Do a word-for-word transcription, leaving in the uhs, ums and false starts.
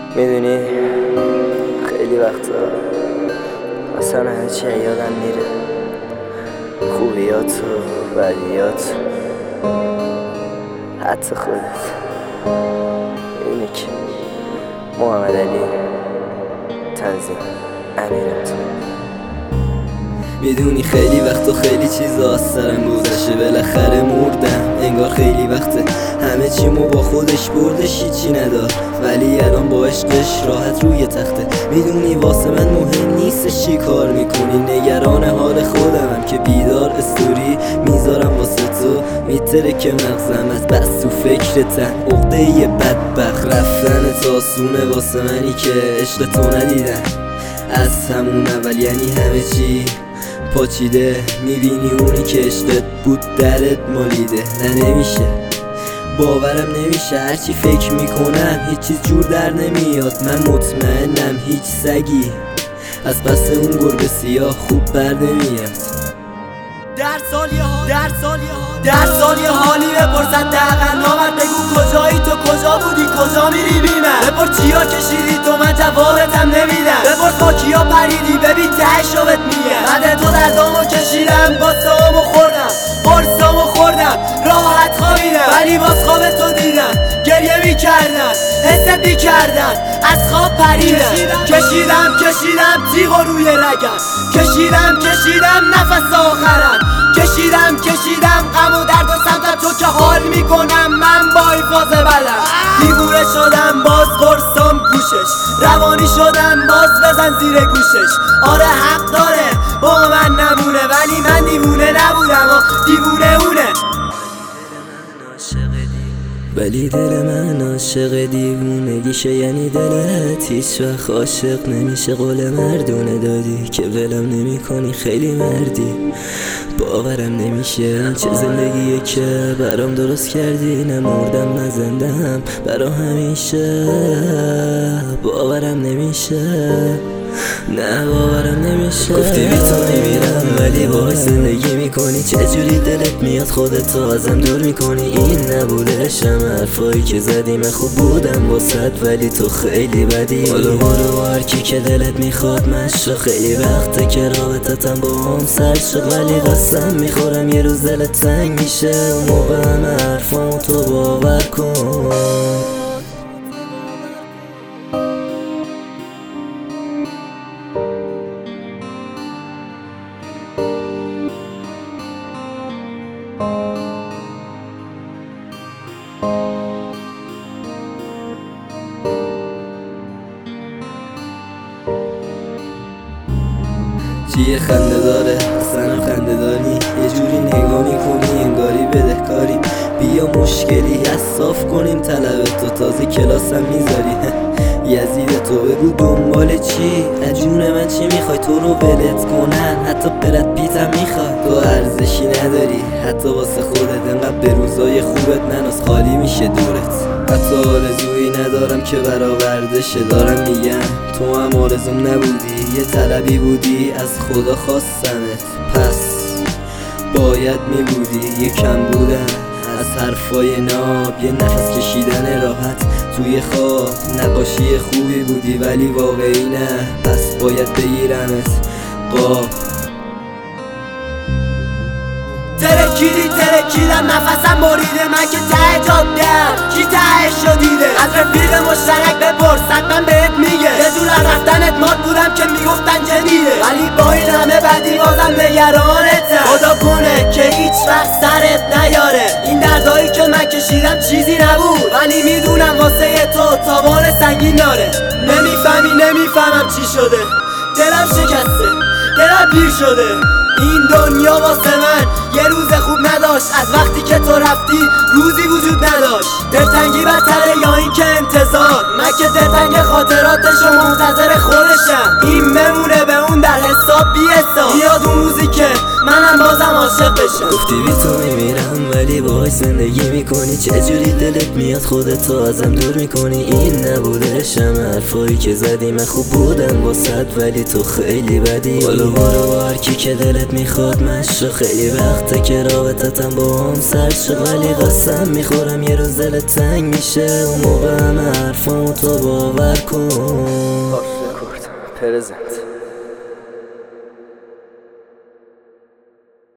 میدونی خیلی وقتا اصلا همه چی یادم میره، خوبیات و بدیات، حتی خودت. اینه که محمد علی تنظیم امیرت. میدونی خیلی وقت و خیلی چیزا از سرم گذشته، بالاخره مردم انگار خیلی وقته. همه چیمو با خودش بردش هیچی ندار، ولی الان با عشقش راحت روی تخته. میدونی واسه من مهم نیستش چی کار میکنی، نگران حال خودمم که بیدار استوری میذارم واسه تو. میتره که مغزم از بس تو فکرتم، عقده یه بدبخت رفتن تا آسونه واسه منی که عشق تو ندیدم از همون اول. یعنی همه چی پاچیده، میبینی اونی که عشقت بود درت مالیده. نه نمیشه، باورم نمیشه، هرچی فکر میکنم هیچ چیز جور در نمیاد. من مطمئنم هیچ سگی از پس اون گربه سیاه خوب بر نمیاد. در سال یه حال در سال یه حال در سال یه حالی بپرسد دقیقا نامد، بگو کجایی تو، کجا بودی، کجا میری بی من. بپرس چیا کشیدی تو، من جوابتم نمیدم. بپرس با کیا پریدی، ببین تهشو بهت میگم. بعد تو دردامو کشیدم، قصه‌امو خوردم، قرصامو خوردم، راحت خوابیدم، ولی باز خواب تو دیدم. گریه میکردن، حست میکردن، از خواب پریدم. کشیدم کشیدم تیغو روی رگم، کشیدم کشیدم نفس آخرم، کشیدم کشیدم غم و درد و سمتم. تو که حال میکنم من با این فاز بلم. دیوونه شدم باز قرصام گوشش، روانی شدم باز بزن زیر گوشش. آره حق داره با من نمونه، ولی من دیوونه نبودم و دیوونه اونه. ولی دل من عاشق دیوونگیشه، یعنی دلت هیچ وقت عاشق نمیشه. قول مردونه دادی که ولم نمی کنی، خیلی مردی، باورم نمیشه. چه زندگیه که برام درست کردی، نه مردم نه زندم برا همیشه. باورم نمیشه، نه باورم نمیشه. گفتی بی تو میمیرم ولی باهاش زندگی میکنی. چجوری دلت میاد خودتو ازم دور میکنی؟ این نبودشم حرفایی که زدی، من خوب بودم واسد ولی تو خیلی بدی. حالا برو با هرکی که دلت میخواد مشو، خیلی وقته که رابطتم با هم سر شد. ولی قسم میخورم یه روز دلت تنگ میشه، اون موقع همه حرفامو تو باور کن. چیه خنده داره اصلا خنده داری، یه جوری نگاه میکنی انگاری بدهکاری. بیا مشکلی حساف کنیم طلب تو، تازه کلاسم میذاری. یزید تو بگو دنبال چی، از جون من چی میخوای؟ تو رو ولت کنن حتی برد پیتم میخوای. تو ارزشی نداری حتی واسه خودت، انقدر به روزای خوبت نناس خالی میشه دورت. حتی آرزویی ندارم که برآورده شه، دارم میگم تو هم آرزوم نبودی، یه طلبی بودی از خدا خواستمت. پس باید میبودی یه کم بودن از حرفای ناب، یه نفس کشیدن راحت توی خواب. نقاشی خوبی بودی ولی واقعی نه، پس باید بگیرمت قاب. ترکیدی ترکیدم نفسم بریده، من که ته جاده‌ام کی تهشو دیده؟ از رفیق مشترک بپرس من بهت میگه، یه جور از رفتنت مات بودم که میگفتن جدیده. ولی با این همه بدی بازم نگرانتم، خدا کنه که هیچ وقت سرت نیاره. این دردایی که من کشیدم چیزی نبود، ولی میدونم واسه تو تاوان سنگین داره. نمیفهمی نمیفهمم چی شده، دلم شکسته، دلم پیر شده. این دنیا واسه من یه روز خوب نداشت، از وقتی که تو رفتی روزی وجود نداشت. دلتنگی بدتره یا این که انتظار، من که دلتنگ خاطراتش و منتظر خودشم. این بمونه به اون در حساب بی حساب، بیاد اون روزی که منم بازم عاشق بشم. گفتی بی تو میمیرم ولی باهاش زندگی میکنی، چجوری دلت میاد خودتو ازم دور میکنی؟ این نبودشم حرفایی که زدی، من خوب بودم واسد ولی تو خیلی بدی. حالا برو هر کی که دلت میخواد مشو، خیلی وقته که رابطتم با هم سر شد، ولی قسم میخورم یه روز دلت تنگ میشه، اون موقع همه حرفامو تو باور کن. رکورد پرزنت